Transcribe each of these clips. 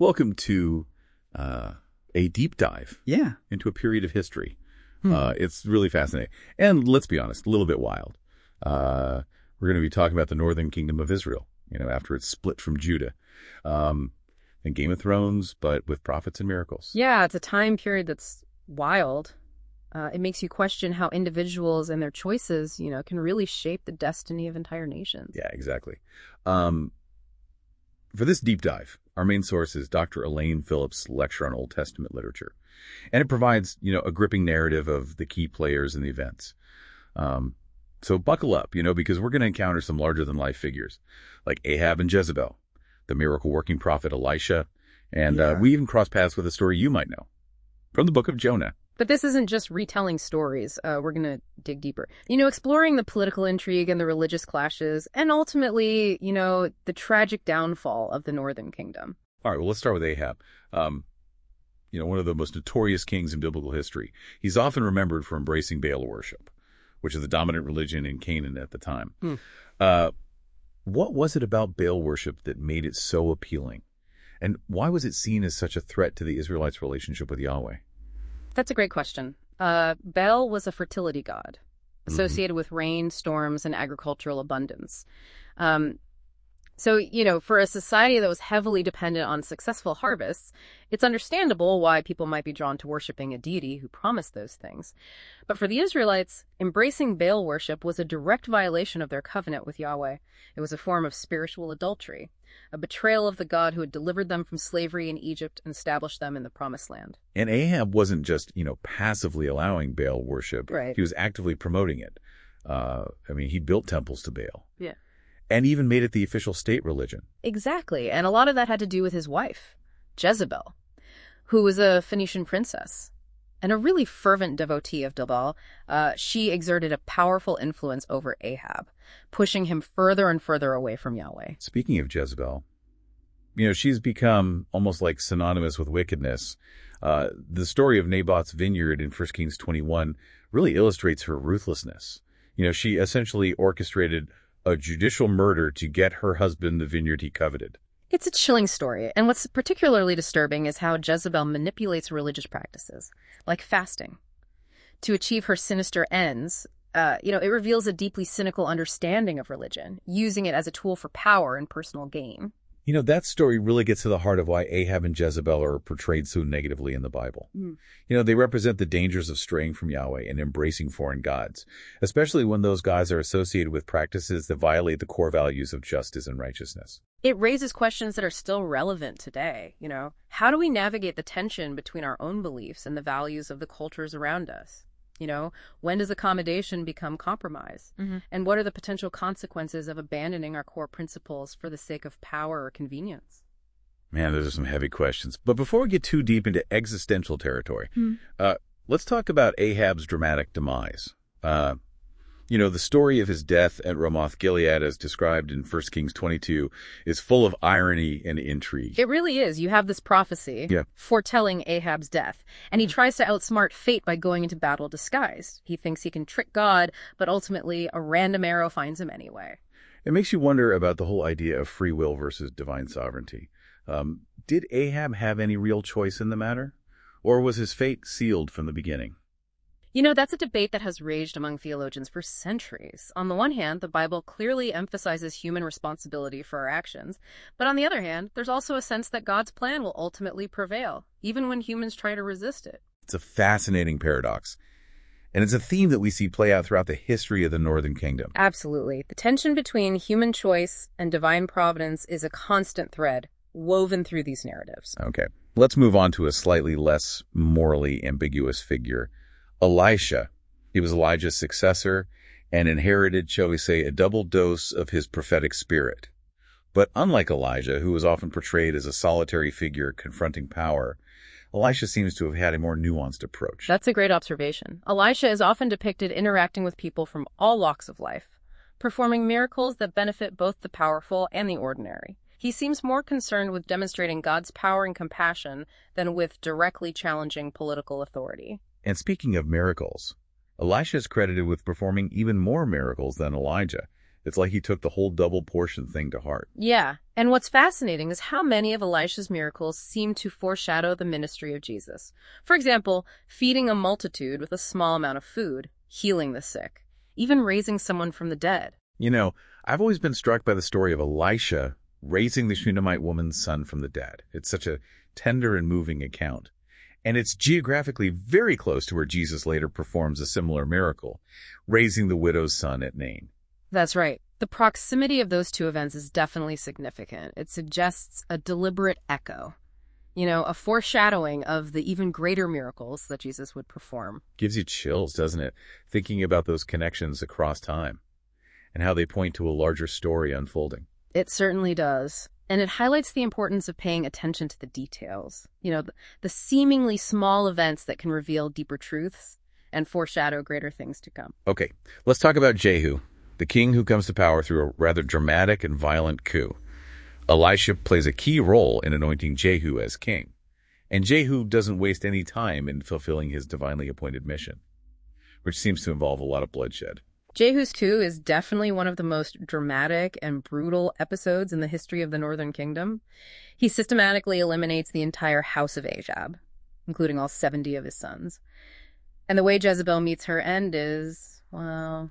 Welcome to a deep dive Yeah. into a period of history. It's really fascinating. And let's be honest, a little bit wild. We're going to be talking about the northern kingdom of Israel, after it's split from Judah. And Game of Thrones, but with prophets and miracles. Yeah, it's a time period that's wild. It makes you question how individuals and their choices, can really shape the destiny of entire nations. Yeah, exactly. For this deep dive, our main source is Dr. Elaine Phillips' lecture on Old Testament literature. And it provides, a gripping narrative of the key players and the events. So buckle up, because we're going to encounter some larger-than-life figures, like Ahab and Jezebel, the miracle-working prophet Elisha, and we even cross paths with a story you might know from the book of Jonah. But this isn't just retelling stories. We're going to dig deeper. Exploring the political intrigue and the religious clashes, and ultimately, the tragic downfall of the northern kingdom. All right, well, let's start with Ahab. One of the most notorious kings in biblical history. He's often remembered for embracing Baal worship, which is the dominant religion in Canaan at the time. What was it about Baal worship that made it so appealing? And why was it seen as such a threat to the Israelites' relationship with Yahweh? That's a great question. Baal was a fertility god associated with rain, storms, and agricultural abundance. So, for a society that was heavily dependent on successful harvests, it's understandable why people might be drawn to worshiping a deity who promised those things. But for the Israelites, embracing Baal worship was a direct violation of their covenant with Yahweh. It was a form of spiritual adultery, a betrayal of the God who had delivered them from slavery in Egypt and established them in the Promised Land. And Ahab wasn't just, passively allowing Baal worship. Right. He was actively promoting it. He built temples to Baal. Yeah. And even made it the official state religion. Exactly. And a lot of that had to do with his wife, Jezebel, who was a Phoenician princess and a really fervent devotee of Baal. She exerted a powerful influence over Ahab, pushing him further and further away from Yahweh. Speaking of Jezebel, she's become almost like synonymous with wickedness. The story of Naboth's vineyard in 1 Kings 21 really illustrates her ruthlessness. She essentially orchestrated a judicial murder to get her husband the vineyard he coveted. It's a chilling story, and what's particularly disturbing is how Jezebel manipulates religious practices, like fasting, to achieve her sinister ends. It reveals a deeply cynical understanding of religion, using it as a tool for power and personal gain. That story really gets to the heart of why Ahab and Jezebel are portrayed so negatively in the Bible. They represent the dangers of straying from Yahweh and embracing foreign gods, especially when those gods are associated with practices that violate the core values of justice and righteousness. It raises questions that are still relevant today. How do we navigate the tension between our own beliefs and the values of the cultures around us? When does accommodation become compromise? And what are the potential consequences of abandoning our core principles for the sake of power or convenience? Man, those are some heavy questions. But before we get too deep into existential territory, let's talk about Ahab's dramatic demise. The story of his death at Ramoth Gilead, as described in 1 Kings 22, is full of irony and intrigue. It really is. You have this prophecy foretelling Ahab's death, and he tries to outsmart fate by going into battle disguised. He thinks he can trick God, but ultimately a random arrow finds him anyway. It makes you wonder about the whole idea of free will versus divine sovereignty. Did Ahab have any real choice in the matter? Or was his fate sealed from the beginning? That's a debate that has raged among theologians for centuries. On the one hand, the Bible clearly emphasizes human responsibility for our actions. But on the other hand, there's also a sense that God's plan will ultimately prevail, even when humans try to resist it. It's a fascinating paradox. And it's a theme that we see play out throughout the history of the Northern Kingdom. Absolutely. The tension between human choice and divine providence is a constant thread woven through these narratives. Okay. Let's move on to a slightly less morally ambiguous figure. Elisha. He was Elijah's successor and inherited, shall we say, a double dose of his prophetic spirit. But unlike Elijah, who was often portrayed as a solitary figure confronting power, Elisha seems to have had a more nuanced approach. That's a great observation. Elisha is often depicted interacting with people from all walks of life, performing miracles that benefit both the powerful and the ordinary. He seems more concerned with demonstrating God's power and compassion than with directly challenging political authority. And speaking of miracles, Elisha is credited with performing even more miracles than Elijah, It's like he took the whole double portion thing to heart. Yeah, and what's fascinating is how many of Elisha's miracles seem to foreshadow the ministry of Jesus. For example, feeding a multitude with a small amount of food, healing the sick, even raising someone from the dead. You know, I've always been struck by the story of Elisha raising the Shunammite woman's son from the dead. It's such a tender and moving account. And it's geographically very close to where Jesus later performs a similar miracle, raising the widow's son at Nain. That's right. The proximity of those two events is definitely significant. It suggests a deliberate echo, a foreshadowing of the even greater miracles that Jesus would perform. Gives you chills, doesn't it? Thinking about those connections across time and how they point to a larger story unfolding. It certainly does. And it highlights the importance of paying attention to the details. The seemingly small events that can reveal deeper truths and foreshadow greater things to come. Okay, let's talk about Jehu, the king who comes to power through a rather dramatic and violent coup. Elisha plays a key role in anointing Jehu as king. And Jehu doesn't waste any time in fulfilling his divinely appointed mission, which seems to involve a lot of bloodshed. Jehu's coup is definitely one of the most dramatic and brutal episodes in the history of the Northern Kingdom. He systematically eliminates the entire house of Ahab, including all 70 of his sons. And the way Jezebel meets her end is, well,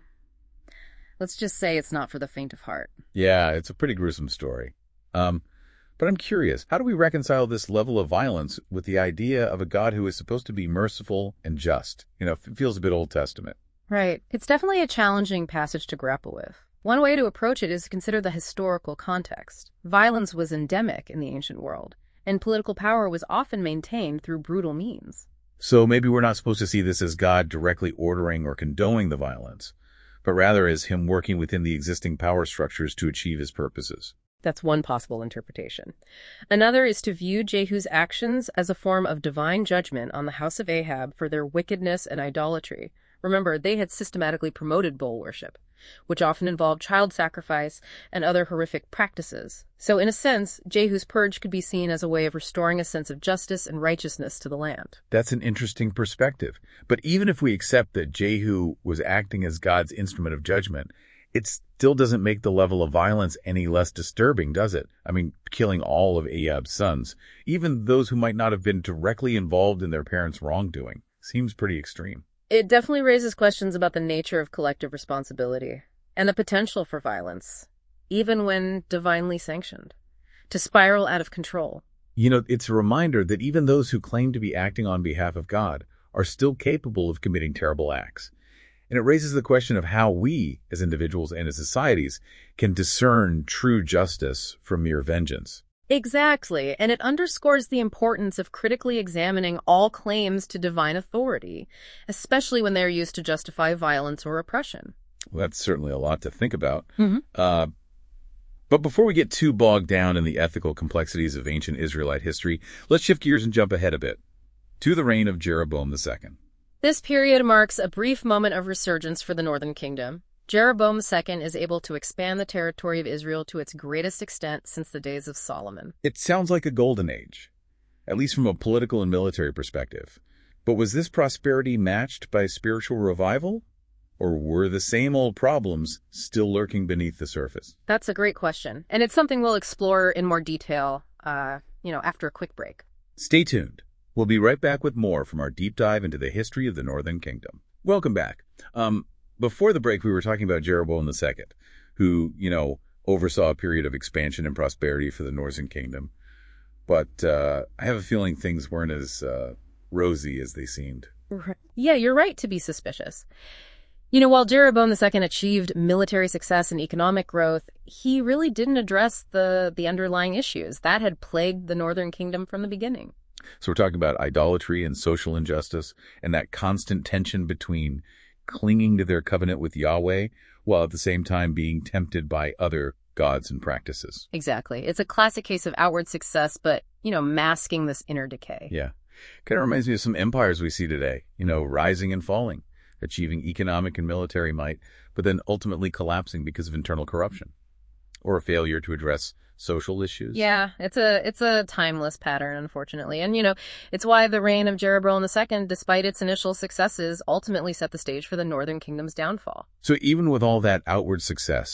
let's just say it's not for the faint of heart. Yeah, it's a pretty gruesome story. But I'm curious, how do we reconcile this level of violence with the idea of a God who is supposed to be merciful and just? It feels a bit Old Testament. Right. It's definitely a challenging passage to grapple with. One way to approach it is to consider the historical context. Violence was endemic in the ancient world, and political power was often maintained through brutal means. So maybe we're not supposed to see this as God directly ordering or condoning the violence, but rather as him working within the existing power structures to achieve his purposes. That's one possible interpretation. Another is to view Jehu's actions as a form of divine judgment on the house of Ahab for their wickedness and idolatry. Remember, they had systematically promoted bull worship, which often involved child sacrifice and other horrific practices. So in a sense, Jehu's purge could be seen as a way of restoring a sense of justice and righteousness to the land. That's an interesting perspective. But even if we accept that Jehu was acting as God's instrument of judgment, it still doesn't make the level of violence any less disturbing, does it? I mean, killing all of Ahab's sons, even those who might not have been directly involved in their parents' wrongdoing, seems pretty extreme. It definitely raises questions about the nature of collective responsibility and the potential for violence, even when divinely sanctioned, to spiral out of control. It's a reminder that even those who claim to be acting on behalf of God are still capable of committing terrible acts. And it raises the question of how we, as individuals and as societies, can discern true justice from mere vengeance. Exactly, and it underscores the importance of critically examining all claims to divine authority, especially when they're used to justify violence or oppression. Well, that's certainly a lot to think about. Mm-hmm. But before we get too bogged down in the ethical complexities of ancient Israelite history, let's shift gears and jump ahead a bit to the reign of Jeroboam II. This period marks a brief moment of resurgence for the Northern Kingdom. Jeroboam II is able to expand the territory of Israel to its greatest extent since the days of Solomon. It sounds like a golden age, at least from a political and military perspective. But was this prosperity matched by spiritual revival? Or were the same old problems still lurking beneath the surface? That's a great question, and it's something we'll explore in more detail, after a quick break. Stay tuned. We'll be right back with more from our deep dive into the history of the Northern Kingdom. Welcome back. Before the break, we were talking about Jeroboam II, who, oversaw a period of expansion and prosperity for the Northern Kingdom. But I have a feeling things weren't as rosy as they seemed. Yeah, you're right to be suspicious. While Jeroboam II achieved military success and economic growth, he really didn't address the underlying issues that had plagued the Northern Kingdom from the beginning. So we're talking about idolatry and social injustice and that constant tension between clinging to their covenant with Yahweh while at the same time being tempted by other gods and practices. Exactly. It's a classic case of outward success, but, masking this inner decay. Yeah. Kind of reminds me of some empires we see today, rising and falling, achieving economic and military might, but then ultimately collapsing because of internal corruption or a failure to address social issues. Yeah, it's a timeless pattern, unfortunately. And, it's why the reign of Jeroboam II, despite its initial successes, ultimately set the stage for the Northern Kingdom's downfall. So even with all that outward success,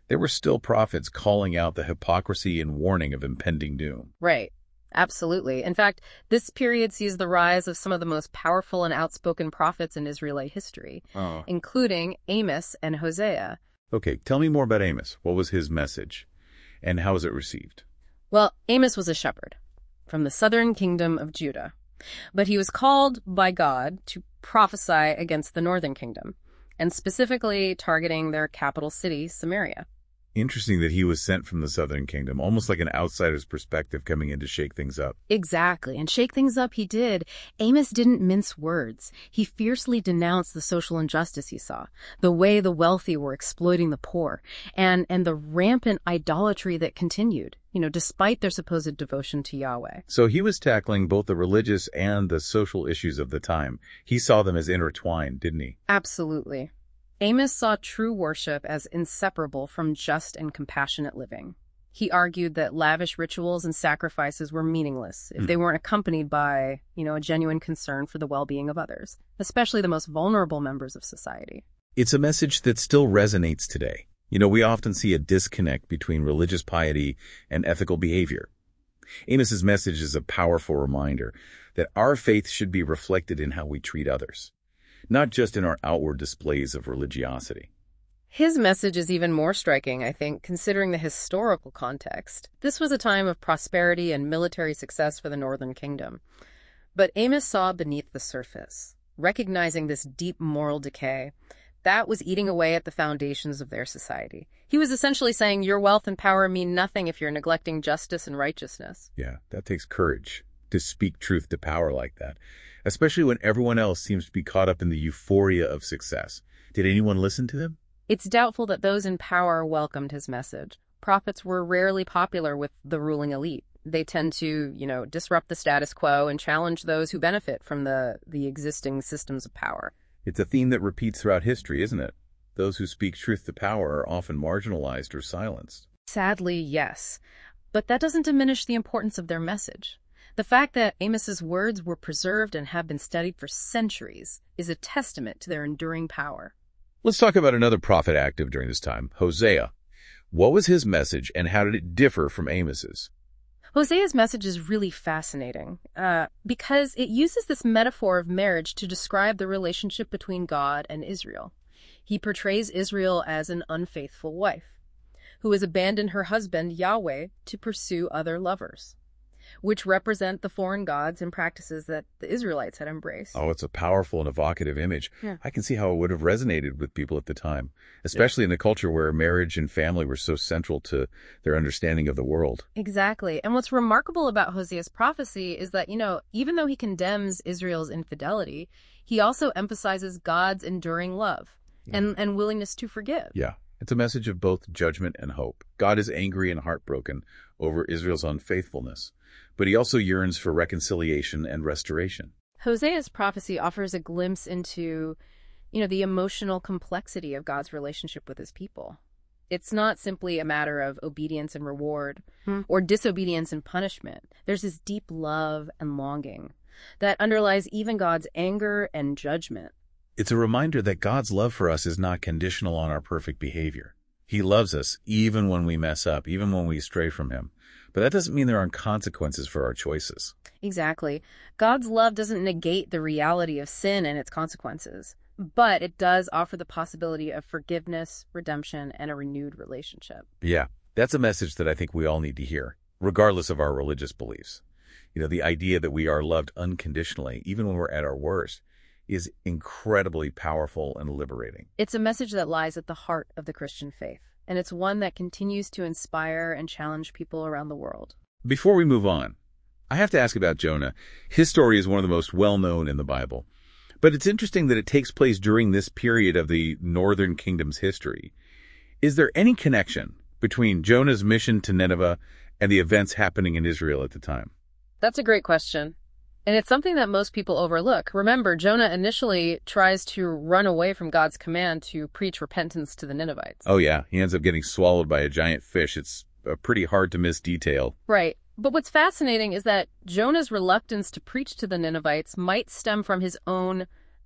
there were still prophets calling out the hypocrisy and warning of impending doom. Right. Absolutely. In fact, this period sees the rise of some of the most powerful and outspoken prophets in Israelite history, including Amos and Hosea. Okay, tell me more about Amos. What was his message, and how was it received? Well, Amos was a shepherd from the southern kingdom of Judah, but he was called by God to prophesy against the northern kingdom, and specifically targeting their capital city, Samaria. Interesting that he was sent from the southern kingdom, almost like an outsider's perspective coming in to shake things up. Exactly, and shake things up he did. Amos didn't mince words. He fiercely denounced the social injustice he saw, the way the wealthy were exploiting the poor, and the rampant idolatry that continued, despite their supposed devotion to Yahweh. So he was tackling both the religious and the social issues of the time. He saw them as intertwined, didn't he? Absolutely. Amos saw true worship as inseparable from just and compassionate living. He argued that lavish rituals and sacrifices were meaningless if they weren't accompanied by, a genuine concern for the well-being of others, especially the most vulnerable members of society. It's a message that still resonates today. We often see a disconnect between religious piety and ethical behavior. Amos's message is a powerful reminder that our faith should be reflected in how we treat others, not just in our outward displays of religiosity. His message is even more striking, I think, considering the historical context. This was a time of prosperity and military success for the Northern Kingdom. But Amos saw beneath the surface, recognizing this deep moral decay that was eating away at the foundations of their society. He was essentially saying your wealth and power mean nothing if you're neglecting justice and righteousness. Yeah, that takes courage to speak truth to power like that, especially when everyone else seems to be caught up in the euphoria of success. Did anyone listen to him? It's doubtful that those in power welcomed his message. Prophets were rarely popular with the ruling elite. They tend to, disrupt the status quo and challenge those who benefit from the existing systems of power. It's a theme that repeats throughout history, isn't it? Those who speak truth to power are often marginalized or silenced. Sadly, yes. But that doesn't diminish the importance of their message. The fact that Amos's words were preserved and have been studied for centuries is a testament to their enduring power. Let's talk about another prophet active during this time, Hosea. What was his message and how did it differ from Amos's? Hosea's message is really fascinating because it uses this metaphor of marriage to describe the relationship between God and Israel. He portrays Israel as an unfaithful wife who has abandoned her husband, Yahweh, to pursue other lovers, which represent the foreign gods and practices that the Israelites had embraced. Oh, it's a powerful and evocative image. Yeah. I can see how it would have resonated with people at the time, especially in a culture where marriage and family were so central to their understanding of the world. Exactly. And what's remarkable about Hosea's prophecy is that, even though he condemns Israel's infidelity, he also emphasizes God's enduring love and willingness to forgive. Yeah. It's a message of both judgment and hope. God is angry and heartbroken over Israel's unfaithfulness, but he also yearns for reconciliation and restoration. Hosea's prophecy offers a glimpse into, the emotional complexity of God's relationship with his people. It's not simply a matter of obedience and reward or disobedience and punishment. There's this deep love and longing that underlies even God's anger and judgment. It's a reminder that God's love for us is not conditional on our perfect behavior. He loves us even when we mess up, even when we stray from him. But that doesn't mean there aren't consequences for our choices. Exactly. God's love doesn't negate the reality of sin and its consequences, but it does offer the possibility of forgiveness, redemption, and a renewed relationship. Yeah, that's a message that I think we all need to hear, regardless of our religious beliefs. The idea that we are loved unconditionally, even when we're at our worst, is incredibly powerful and liberating. It's a message that lies at the heart of the Christian faith, and it's one that continues to inspire and challenge people around the world. Before we move on, I have to ask about Jonah. His story is one of the most well-known in the Bible, but it's interesting that it takes place during this period of the Northern Kingdom's history. Is there any connection between Jonah's mission to Nineveh and the events happening in Israel at the time? That's a great question. And it's something that most people overlook. Remember, Jonah initially tries to run away from God's command to preach repentance to the Ninevites. Oh yeah, he ends up getting swallowed by a giant fish. It's a pretty hard to miss detail. Right. But what's fascinating is that Jonah's reluctance to preach to the Ninevites might stem from his own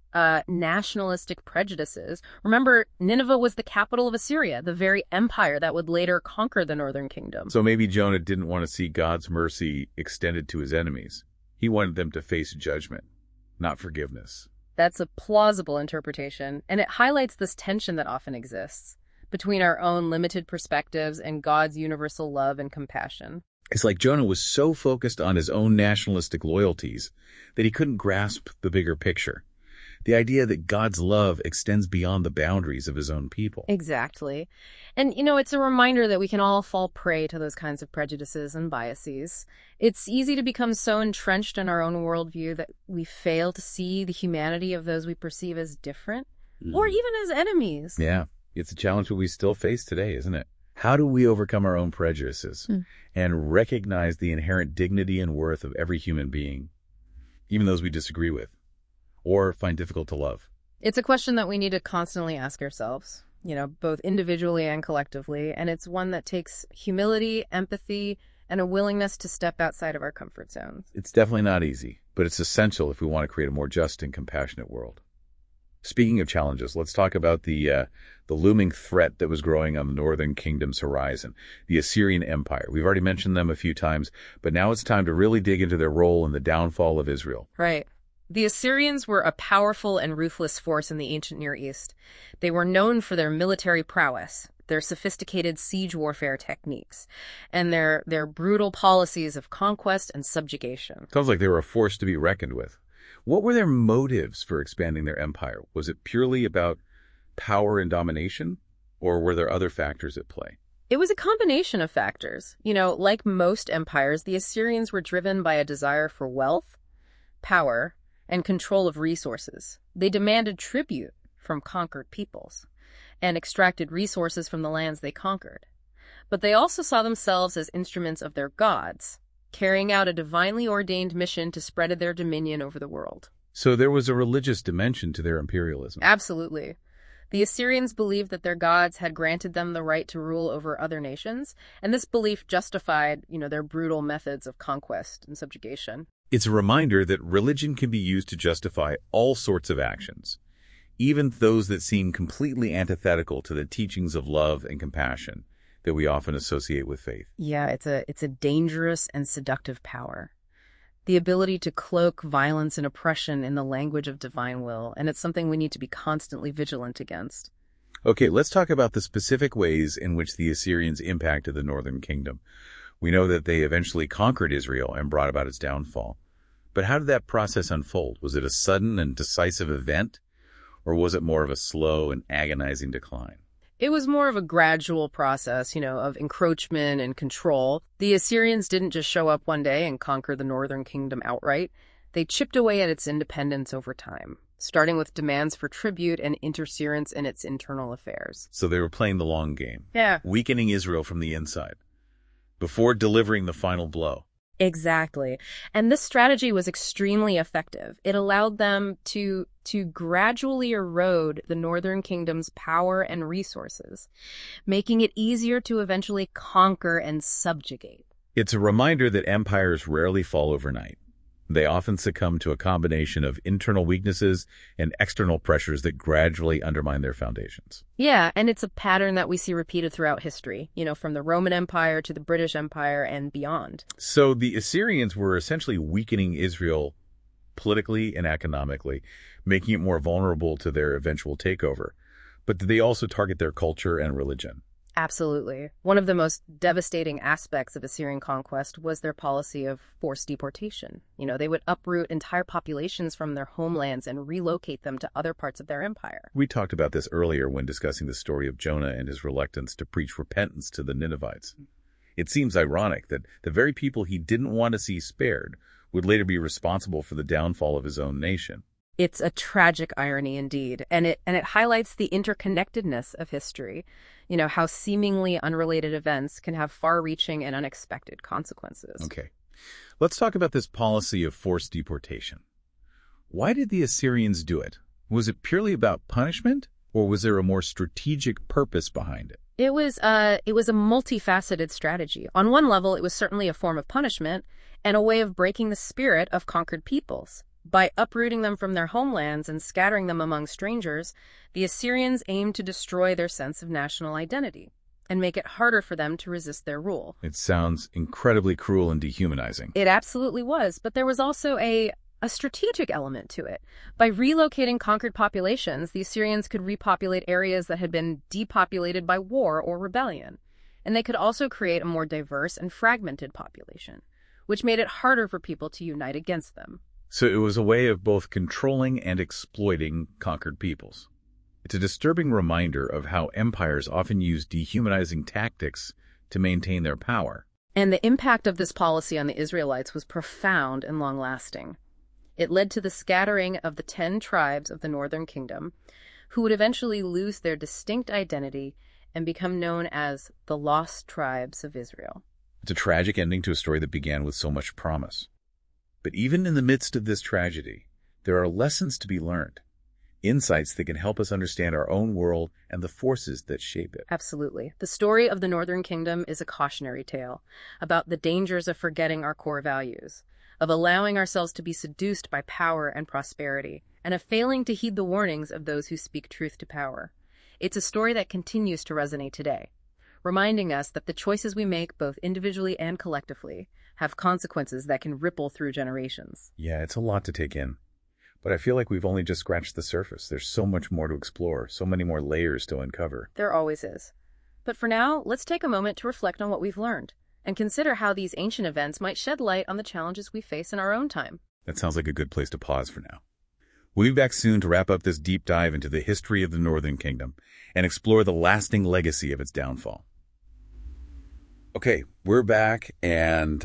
nationalistic prejudices. Remember, Nineveh was the capital of Assyria, the very empire that would later conquer the northern kingdom. So maybe Jonah didn't want to see God's mercy extended to his enemies. He wanted them to face judgment, not forgiveness. That's a plausible interpretation, and it highlights this tension that often exists between our own limited perspectives and God's universal love and compassion. It's like Jonah was so focused on his own nationalistic loyalties that he couldn't grasp the bigger picture. The idea that God's love extends beyond the boundaries of his own people. Exactly. And, it's a reminder that we can all fall prey to those kinds of prejudices and biases. It's easy to become so entrenched in our own worldview that we fail to see the humanity of those we perceive as different, or even as enemies. Yeah, it's a challenge that we still face today, isn't it? How do we overcome our own prejudices and recognize the inherent dignity and worth of every human being, even those we disagree with or find difficult to love? It's a question that we need to constantly ask ourselves, both individually and collectively. And it's one that takes humility, empathy, and a willingness to step outside of our comfort zones. It's definitely not easy, but it's essential if we want to create a more just and compassionate world. Speaking of challenges, let's talk about the looming threat that was growing on the northern kingdom's horizon, the Assyrian Empire. We've already mentioned them a few times, but now it's time to really dig into their role in the downfall of Israel. Right. The Assyrians were a powerful and ruthless force in the ancient Near East. They were known for their military prowess, their sophisticated siege warfare techniques, and their brutal policies of conquest and subjugation. Sounds like they were a force to be reckoned with. What were their motives for expanding their empire? Was it purely about power and domination, or were there other factors at play? It was a combination of factors. Like most empires, the Assyrians were driven by a desire for wealth, power, and control of resources. They demanded tribute from conquered peoples and extracted resources from the lands they conquered. But they also saw themselves as instruments of their gods, carrying out a divinely ordained mission to spread their dominion over the world. So there was a religious dimension to their imperialism. Absolutely. The Assyrians believed that their gods had granted them the right to rule over other nations, and this belief justified, their brutal methods of conquest and subjugation. It's a reminder that religion can be used to justify all sorts of actions, even those that seem completely antithetical to the teachings of love and compassion that we often associate with faith. Yeah, it's a dangerous and seductive power. The ability to cloak violence and oppression in the language of divine will, and it's something we need to be constantly vigilant against. Okay, let's talk about the specific ways in which the Assyrians impacted the northern kingdom. We know that they eventually conquered Israel and brought about its downfall. But how did that process unfold? Was it a sudden and decisive event, or was it more of a slow and agonizing decline? It was more of a gradual process, of encroachment and control. The Assyrians didn't just show up one day and conquer the northern kingdom outright. They chipped away at its independence over time, starting with demands for tribute and interference in its internal affairs. So they were playing the long game. Yeah. Weakening Israel from the inside, before delivering the final blow. Exactly. And this strategy was extremely effective. It allowed them to gradually erode the northern kingdom's power and resources, making it easier to eventually conquer and subjugate. It's a reminder that empires rarely fall overnight. They often succumb to a combination of internal weaknesses and external pressures that gradually undermine their foundations. Yeah, and it's a pattern that we see repeated throughout history, from the Roman Empire to the British Empire and beyond. So the Assyrians were essentially weakening Israel politically and economically, making it more vulnerable to their eventual takeover. But did they also target their culture and religion? Absolutely. One of the most devastating aspects of Assyrian conquest was their policy of forced deportation. They would uproot entire populations from their homelands and relocate them to other parts of their empire. We talked about this earlier when discussing the story of Jonah and his reluctance to preach repentance to the Ninevites. It seems ironic that the very people he didn't want to see spared would later be responsible for the downfall of his own nation. It's a tragic irony indeed, and it highlights the interconnectedness of history. How seemingly unrelated events can have far-reaching and unexpected consequences. Okay. Let's talk about this policy of forced deportation. Why did the Assyrians do it? Was it purely about punishment, or was there a more strategic purpose behind it? It was a multifaceted strategy. On one level, it was certainly a form of punishment and a way of breaking the spirit of conquered peoples. By uprooting them from their homelands and scattering them among strangers, the Assyrians aimed to destroy their sense of national identity and make it harder for them to resist their rule. It sounds incredibly cruel and dehumanizing. It absolutely was, but there was also a strategic element to it. By relocating conquered populations, the Assyrians could repopulate areas that had been depopulated by war or rebellion. And they could also create a more diverse and fragmented population, which made it harder for people to unite against them. So it was a way of both controlling and exploiting conquered peoples. It's a disturbing reminder of how empires often use dehumanizing tactics to maintain their power. And the impact of this policy on the Israelites was profound and long-lasting. It led to the scattering of the 10 tribes of the northern kingdom, who would eventually lose their distinct identity and become known as the Lost Tribes of Israel. It's a tragic ending to a story that began with so much promise. But even in the midst of this tragedy, there are lessons to be learned, insights that can help us understand our own world and the forces that shape it. Absolutely. The story of the Northern Kingdom is a cautionary tale about the dangers of forgetting our core values, of allowing ourselves to be seduced by power and prosperity, and of failing to heed the warnings of those who speak truth to power. It's a story that continues to resonate today, reminding us that the choices we make, both individually and collectively, have consequences that can ripple through generations. Yeah, it's a lot to take in. But I feel like we've only just scratched the surface. There's so much more to explore, so many more layers to uncover. There always is. But for now, let's take a moment to reflect on what we've learned and consider how these ancient events might shed light on the challenges we face in our own time. That sounds like a good place to pause for now. We'll be back soon to wrap up this deep dive into the history of the Northern Kingdom and explore the lasting legacy of its downfall. Okay, we're back, and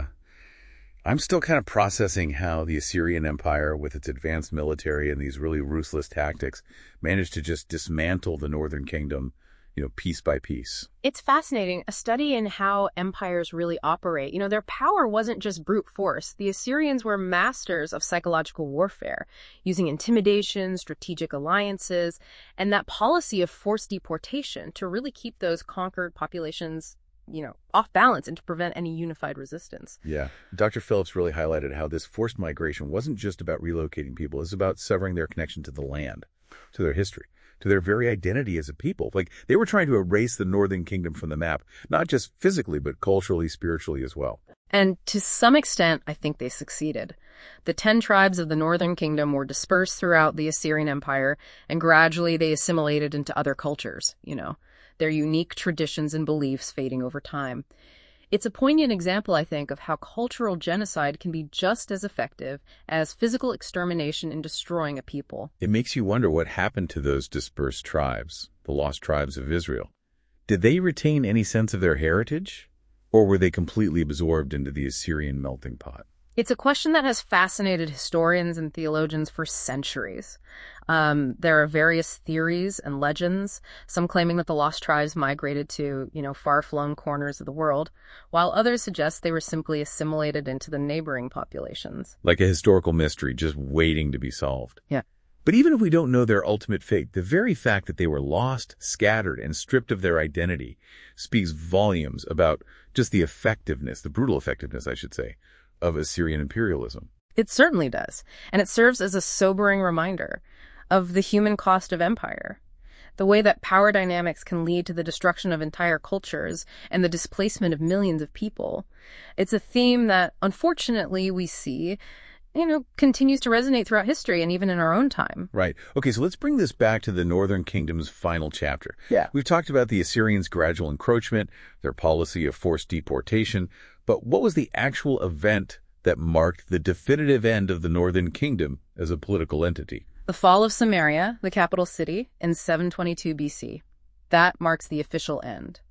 I'm still kind of processing how the Assyrian Empire, with its advanced military and these really ruthless tactics, managed to just dismantle the Northern Kingdom, piece by piece. It's fascinating, a study in how empires really operate. Their power wasn't just brute force. The Assyrians were masters of psychological warfare, using intimidation, strategic alliances, and that policy of forced deportation to really keep those conquered populations off balance and to prevent any unified resistance. Yeah. Dr. Phillips really highlighted how this forced migration wasn't just about relocating people. It's about severing their connection to the land, to their history, to their very identity as a people. Like, they were trying to erase the Northern Kingdom from the map, not just physically, but culturally, spiritually as well. And to some extent, I think they succeeded. The 10 tribes of the Northern Kingdom were dispersed throughout the Assyrian Empire, and gradually they assimilated into other cultures, their unique traditions and beliefs fading over time. It's a poignant example, I think, of how cultural genocide can be just as effective as physical extermination in destroying a people. It makes you wonder what happened to those dispersed tribes, the lost tribes of Israel. Did they retain any sense of their heritage, or were they completely absorbed into the Assyrian melting pot? It's a question that has fascinated historians and theologians for centuries. There are various theories and legends, some claiming that the lost tribes migrated to, far-flung corners of the world, while others suggest they were simply assimilated into the neighboring populations. Like a historical mystery just waiting to be solved. Yeah. But even if we don't know their ultimate fate, the very fact that they were lost, scattered, and stripped of their identity speaks volumes about just the effectiveness, the brutal effectiveness, I should say, of Assyrian imperialism. It certainly does, and it serves as a sobering reminder of the human cost of empire, the way that power dynamics can lead to the destruction of entire cultures and the displacement of millions of people. It's a theme that, unfortunately, we see, continues to resonate throughout history and even in our own time. Right. Okay, so let's bring this back to the Northern Kingdom's final chapter. Yeah. We've talked about the Assyrians' gradual encroachment, their policy of forced deportation, but what was the actual event that marked the definitive end of the Northern Kingdom as a political entity? The fall of Samaria, the capital city, in 722 BC. That marks the official end.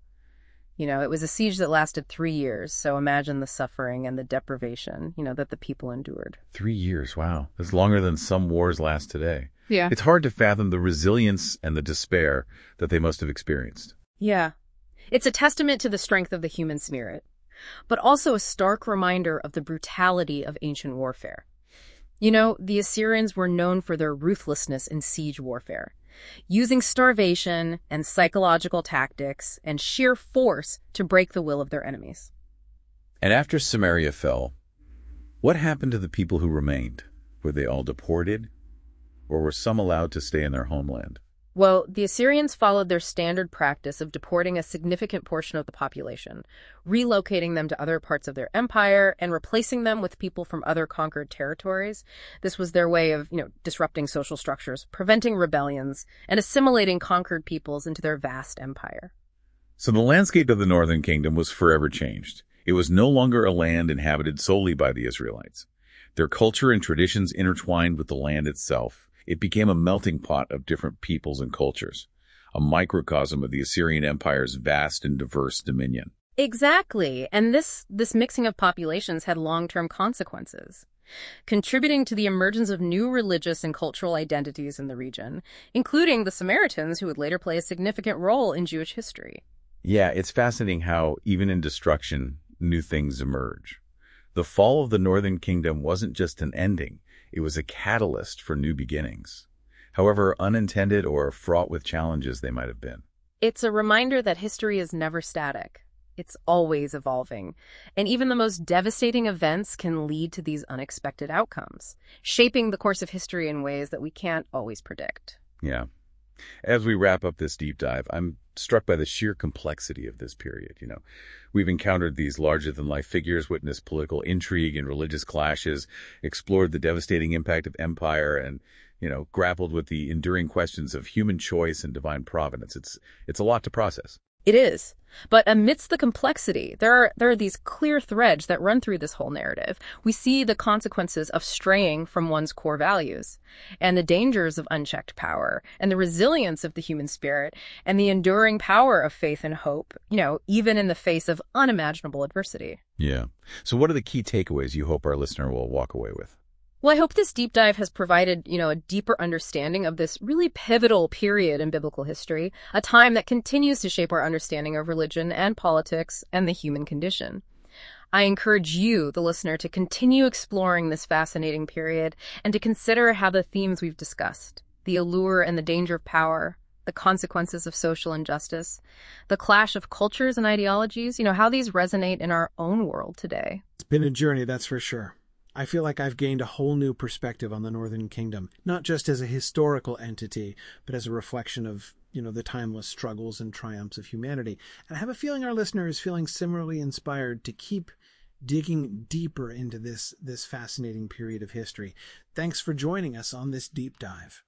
It was a siege that lasted 3 years, so imagine the suffering and the deprivation, that the people endured. 3 years, wow. That's longer than some wars last today. Yeah. It's hard to fathom the resilience and the despair that they must have experienced. Yeah. It's a testament to the strength of the human spirit, but also a stark reminder of the brutality of ancient warfare. The Assyrians were known for their ruthlessness in siege warfare, using starvation and psychological tactics and sheer force to break the will of their enemies. And after Samaria fell, what happened to the people who remained? Were they all deported, or were some allowed to stay in their homeland? Well, the Assyrians followed their standard practice of deporting a significant portion of the population, relocating them to other parts of their empire, and replacing them with people from other conquered territories. This was their way of, disrupting social structures, preventing rebellions, and assimilating conquered peoples into their vast empire. So the landscape of the Northern Kingdom was forever changed. It was no longer a land inhabited solely by the Israelites. Their culture and traditions intertwined with the land itself. It became a melting pot of different peoples and cultures, a microcosm of the Assyrian Empire's vast and diverse dominion. Exactly. And this mixing of populations had long-term consequences, contributing to the emergence of new religious and cultural identities in the region, including the Samaritans, who would later play a significant role in Jewish history. Yeah, it's fascinating how, even in destruction, new things emerge. The fall of the Northern Kingdom wasn't just an ending. It was a catalyst for new beginnings, however unintended or fraught with challenges they might have been. It's a reminder that history is never static. It's always evolving. And even the most devastating events can lead to these unexpected outcomes, shaping the course of history in ways that we can't always predict. Yeah. As we wrap up this deep dive, I'm struck by the sheer complexity of this period. We've encountered these larger-than-life figures, witnessed political intrigue and religious clashes, explored the devastating impact of empire, and, grappled with the enduring questions of human choice and divine providence. It's a lot to process. It is. But amidst the complexity, there are these clear threads that run through this whole narrative. We see the consequences of straying from one's core values, and the dangers of unchecked power, and the resilience of the human spirit, and the enduring power of faith and hope, even in the face of unimaginable adversity. Yeah. So what are the key takeaways you hope our listener will walk away with? Well, I hope this deep dive has provided, a deeper understanding of this really pivotal period in biblical history, a time that continues to shape our understanding of religion and politics and the human condition. I encourage you, the listener, to continue exploring this fascinating period and to consider how the themes we've discussed, the allure and the danger of power, the consequences of social injustice, the clash of cultures and ideologies, how these resonate in our own world today. It's been a journey, that's for sure. I feel like I've gained a whole new perspective on the Northern Kingdom, not just as a historical entity, but as a reflection of, the timeless struggles and triumphs of humanity. And I have a feeling our listener is feeling similarly inspired to keep digging deeper into this fascinating period of history. Thanks for joining us on this deep dive.